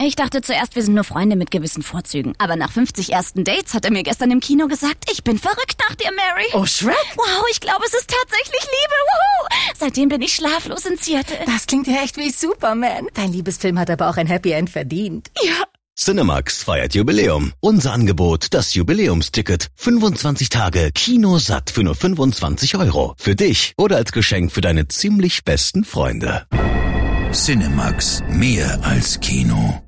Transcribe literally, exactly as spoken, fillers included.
Ich dachte zuerst, wir sind nur Freunde mit gewissen Vorzügen. Aber nach fünfzig ersten Dates hat er mir gestern im Kino gesagt, ich bin verrückt nach dir, Mary. Oh, Shrek? Wow, ich glaube, es ist tatsächlich Liebe. Woohoo. Seitdem bin ich schlaflos in Seattle. Das klingt ja echt wie Superman. Dein Liebesfilm hat aber auch ein Happy End verdient. Ja. Cinemax feiert Jubiläum. Unser Angebot, das Jubiläumsticket. fünfundzwanzig Tage Kino satt für nur fünfundzwanzig Euro. Für dich oder als Geschenk für deine ziemlich besten Freunde. Cinemax. Mehr als Kino.